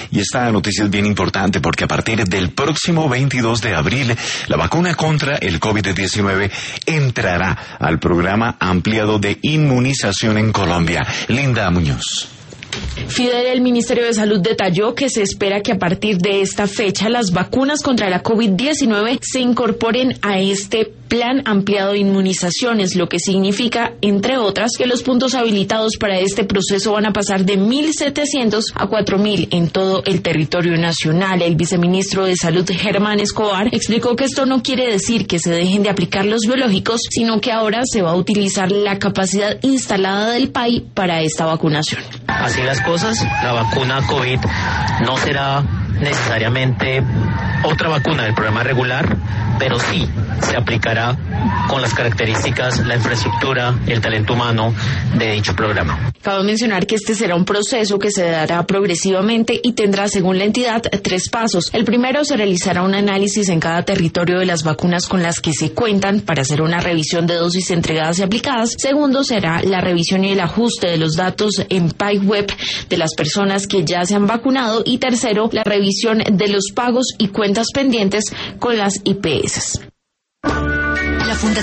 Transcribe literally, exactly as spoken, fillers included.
Y esta noticia es bien importante porque a partir del próximo veintidós de abril, la vacuna contra el COVID diecinueve entrará al programa ampliado de inmunización en Colombia. Linda Muñoz. Fidel, el Ministerio de Salud detalló que se espera que a partir de esta fecha las vacunas contra la COVID diecinueve se incorporen a este plan ampliado de inmunizaciones, lo que significa, entre otras, que los puntos habilitados para este proceso van a pasar de mil setecientos a cuatro mil en todo el territorio nacional. El viceministro de Salud, Germán Escobar, explicó que esto no quiere decir que se dejen de aplicar los biológicos, sino que ahora se va a utilizar la capacidad instalada del P A I para esta vacunación. Así las cosas, la vacuna COVID no será necesariamente otra vacuna del programa regular, pero sí se aplicará con las características, la infraestructura, el talento humano de dicho programa. Cabe mencionar que este será un proceso que se dará progresivamente y tendrá, según la entidad, tres pasos. El primero, se realizará un análisis en cada territorio de las vacunas con las que se cuentan para hacer una revisión de dosis entregadas y aplicadas. Segundo, será la revisión y el ajuste de los datos en P A I web de las personas que ya se han vacunado. Y tercero, la revisión de los pagos y cuentas pendientes con las I P S. La Fundación